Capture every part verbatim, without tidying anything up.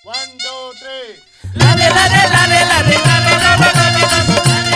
One, two, three. Lade, lade, lade, lade, lade, lade, lade, lade.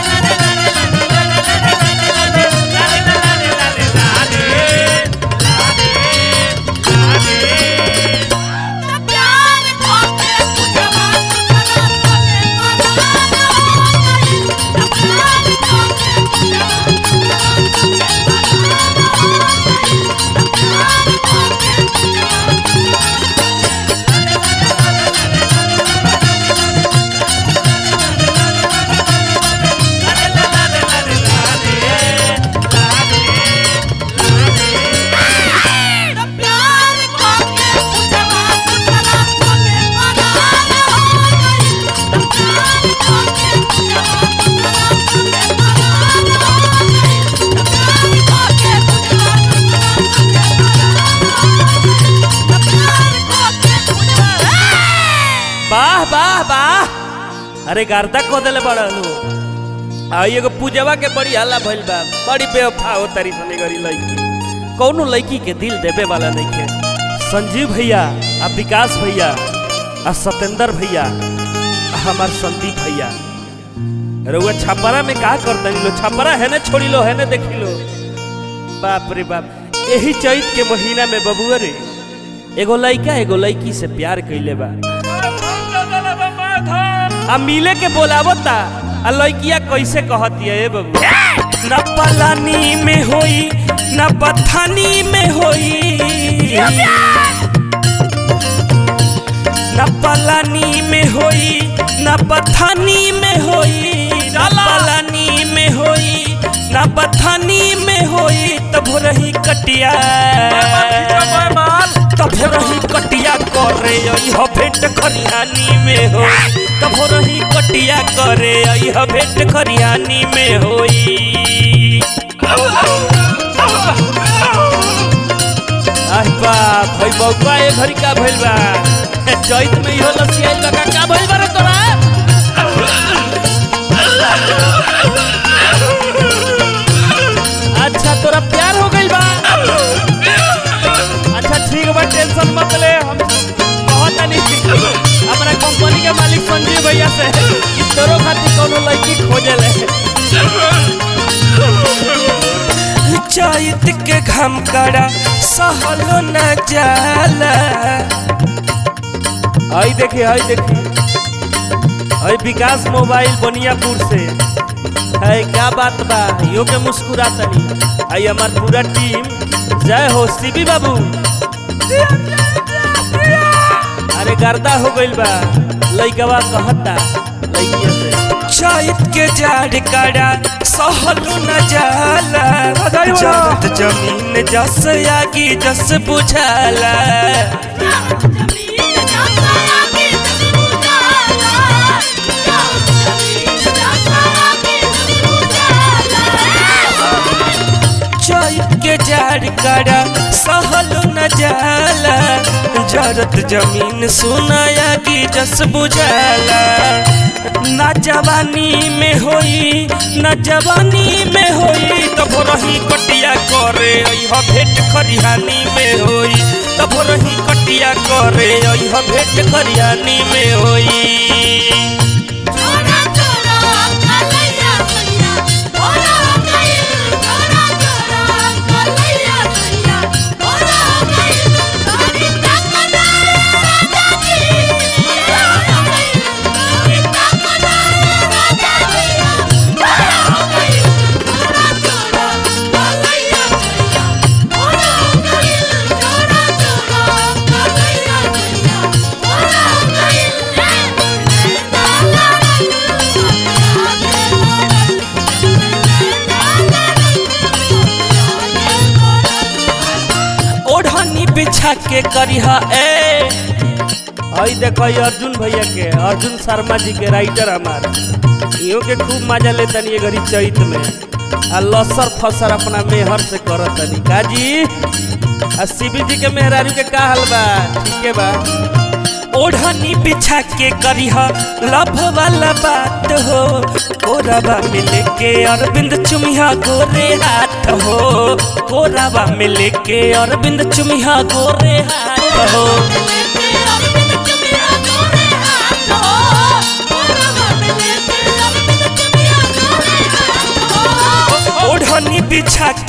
वाह वाह वाह अरे गार्दा को देले बड़ानु आ एगो पूजवा के बड़ी हल्ला भइल बा बड़ी बेवफा हो तारी सने गरी लड़की कौनो लड़की के दिल देवे वाला नहीं के संजीव भैया आ विकास भैया आ सतेंद्र भैया आ हमार संदीप भैया रउआ छापरा में का करता लो छापरा है ने छोड़ी लो है ने देखी लो बाप रे बाप यही चैत के महीना में बबुआ रे एगो लड़का एगो लड़की से प्यार कइले बा आ मिले के बोलावता आ लड़किया कैसे कहती है बबू न पलानी में होई न पथानी में होई न पलानी में होई न पथानी में होई न पलानी में होई न पथानी में होई तब रही कटिया तब रही कटिया करे यह भेंट खरिहानी में होई तब रही कटिया करे यह भेंट खरिहानी में होई आह बाप भाई बउआ ए घरी का भइल बा चैत में इहो लसियाइल बा का भइल बा रे तोरा अच्छा तोरा प्यार हो गइल बा अच्छा ठीक बा टेंशन मत ले हम बहुत नहीं हमरा कंपनी के मालिक संजीव भैया से कि तोरो खातिर कोनो लड़की खोजे ले चैत के घम कड़ा सहलो न जाला आई देखी आई देखी आई विकास मोबाइल बनियापुर से है क्या बात बा यो के मुस्कुराता नहीं आई हमार पूरा टीम जय हो सीबी बाबू अरे गर्दा हो गइल बा लइकवा कहता लइकिया से चैत के जाड़ कड़ा सहलो न जाला जगत जमीन जस आगी जस बुझाला चैत के जाड़ कड़ा सहलो न जाला जरत जमीन सुनाया की जस बुझाला ना जवानी में होई ना जवानी में होई तब रही कटिया करे यह भेंट खरिहानी में होई तब रही कटिया करे यह भेंट खरिहानी में होई बिछा के करिहा ए आई देखो अर्जुन भैया के अर्जुन शर्मा जी के राइटर हमार इहो के खूब मजा लेता नहीं घड़ी चैत में आ लसर फसर अपना मेहर से करत नहीं काजी आ सीबी जी के मेहरारू के का हाल बा ठीक है बा ओढ़नी बिछा के करिहा लभ वाला बात हो कोराबा मिले के अरविंद चुमिया गोरे हाथ हो कोराबा मिले के अरविंद चुमिया गोरे हाथ हो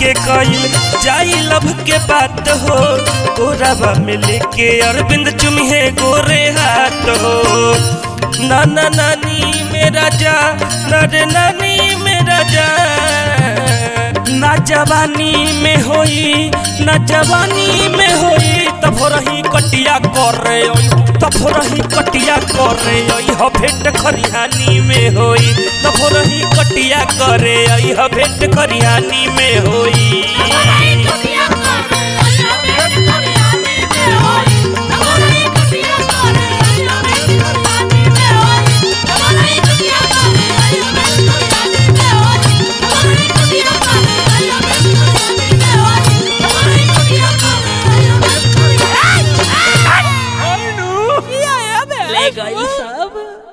के कइल जाई लब के बात हो गोराबा में लेके अरविंद चुमिहे गोरे हाथ हो नाना नानी मेरा जा नरे नानी मेरा जा ना जवानी में होई ना जवानी में होई तब रही कटिया कर रे तब रही कटिया कर रे ह भेंट खरिहानी में होई तब रही कटिया करे ह भेंट खरिहानी में होई ले गई सब।